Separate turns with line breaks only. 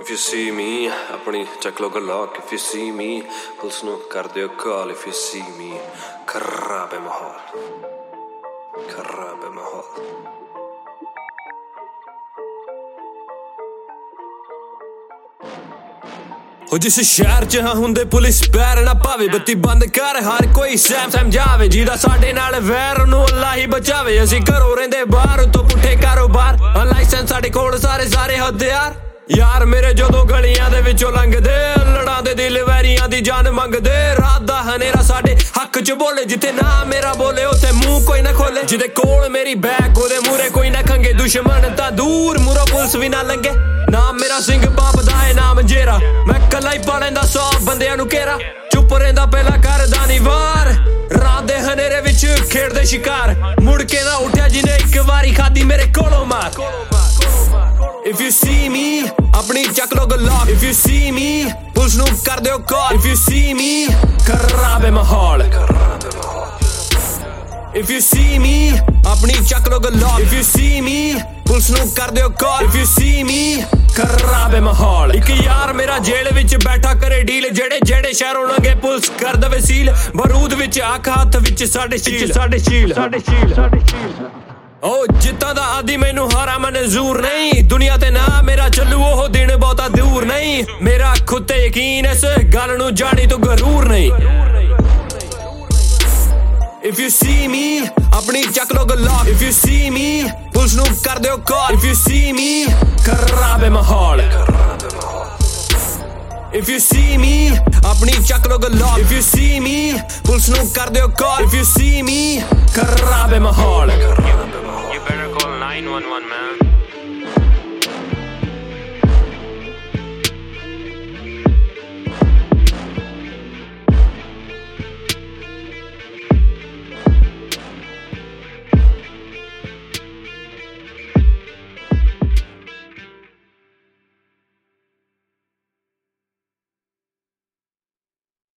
If you see me, अपनी ਚੱਕ ਲੋ Glock. If you see me, police ਨੂੰ ਕਰ ਦਿਓ ਕਾਲ. If you see me, ਖਰਾਬ ਹੈ ਮਾਹੌਲ, ਖਰਾਬ ਹੈ ਮਾਹੌਲ. ਉਹ ਜਿਸ ਸ਼ਹਿਰ 'ਚ ਹਾਂ ਹੁੰਦੇ ਪੁਲਿਸ ਪੈਰ ਨਾ ਪਾਵੇ, ਬੱਤੀ ਬੰਦ ਕਰ ਹਰ ਕੋਈ ਸਹਿਮ ਸਮਝਾਵੇ. ਜਿਹਦਾ ਸਾਡੇ ਨਾਲ ਵੈਰ ਉਹਨੂੰ ਅੱਲਾ ਹੀ ਬਚਾਵੇ. ਅਸੀਂ ਘਰੋਂ ਰਹਿੰਦੇ ਬਾਹਰ ਉਤੋਂ ਪੁੱਠੇ ਕਾਰੋਬਾਰ, ਲਾਇਸੈਂਸ ਸਾਡੇ ਕੋਲ ਸਾਰੇ ਹਥਿਆਰ. ਯਾਰ ਮੇਰੇ ਜਦੋਂ ਗਲੀਆਂ ਦੇ ਵਿੱਚੋਂ ਲੰਘਦੇ, ਲੜਾਂ ਦੇ ਦਿਲ ਵੈਰੀਆਂ ਦੀ ਜਾਨ ਮੰਗਦੇ. ਰਾਤ ਦਾ ਹਨੇਰਾ ਸਾਡੇ ਹੱਕ 'ਚ ਬੋਲੇ, ਜਿੱਥੇ ਨਾ ਮੇਰਾ ਬੋਲੇ ਉੱਥੇ ਮੂੰਹ ਕੋਈ ਨਾ ਖੋਲੇ. ਜਿਹਦੇ ਕੋਲ ਮੇਰੀ ਬੈਗ ਉਹਦੇ ਮੂਹਰੇ ਕੋਈ ਨਾ ਖੰਗੇ. ਦੁਸ਼ਮਣ ਤਾਂ ਦੂਰ ਮੂਹਰੋਂ ਪੁਲਿਸ ਵੀ ਨਾ ਲੰਘੇ. ਨਾਮ ਮੇਰਾ ਸਿੰਘ ਬਾਪ ਦਾ ਏ ਨਾਮ ਜੇਰਾ, ਮੈਂ ਕੱਲਾ ਹੀ ਪਾ ਲੈਂਦਾ 100 ਬੰਦਿਆਂ ਨੂੰ ਘੇਰਾ. ਚੁੱਪ ਰਹਿੰਦਾ ਪਹਿਲਾਂ ਕਰਦਾ ਨੀ ਵਾਰ, ਰਾਤ ਦੇ ਹਨੇਰੇ ਵਿੱਚ ਖੇਡਦੇ ਸ਼ਿਕਾਰ. ਮੁੜ ਕੇ ਨਾ ਉੱਠਿਆ ਜਿਹਨੇ ਇੱਕ ਵਾਰੀ ਖਾਦੀ ਮੇਰੇ ਕੋਲੋਂ ਮਾਰ. If you see me, ਆਪਣੀ ਚੱਕ ਲੋ Glock. If you see me, police ਨੂੰ ਕਰ ਦਿਓ ਕਾਲ. If you see me, ਖਰਾਬ ਹੈ ਮਾਹੌਲ. If you see me, ਆਪਣੀ ਚੱਕ ਲੋ Glock. If you see me, police ਨੂੰ ਕਰ ਦਿਓ ਕਾਲ. If you see me, ਖਰਾਬ ਹੈ ਮਾਹੌਲ. ਇੱਕ ਯਾਰ ਮੇਰਾ ਜੇਲ੍ਹ ਵਿੱਚ ਬੈਠਾ ਕਰੇ ਡੀਲ, ਜਿਹੜੇ ਸ਼ਹਿਰੋਂ ਲੰਘੇ ਪੁਲਿਸ ਕਰ ਦਵੇ ਸੀਲ. ਬਾਰੂਦ ਵਿੱਚ ਅੱਖ ਹੱਥ ਵਿੱਚ ਸਾਡੇ ਸ਼ੀਲ. ਉਹ ਜਿੱਤਾਂ ਦਾ ਆਦੀ ਮੈਨੂੰ ਹਾਰਾ ਮਨਜ਼ੂਰ ਨਹੀਂ. ਦੁਨੀਆ ਤੇ ਨਾ ਮੇਰਾ ਚੱਲੂ ਉਹ ਦਿਨ ਬਹੁਤਾ ਦੂਰ ਨਹੀਂ. ਮੇਰਾ ਖੁਦ ਤੇ ਯਕੀਨ ਇਸ ਗੱਲ ਨੂੰ ਜਾਣੀ ਤੂੰ ਗਰੂਰ ਨਹੀਂ. If you see me, ਆਪਣੀ ਚੱਕ ਲੋ Glock. If you see me, police ਨੂੰ ਕਰ ਦਿਓ ਕਾਲ. If you see me, ਖਰਾਬ ਹੈ ਮਾਹੌਲ. If you see me, ਆਪਣੀ ਚੱਕ ਲੋ Glock. If you see me, police ਨੂੰ ਕਰ ਦਿਓ ਕਾਲ. If you see me, ਖਰਾਬ ਹੈ ਮਾਹੌਲ.
You better call 911, man.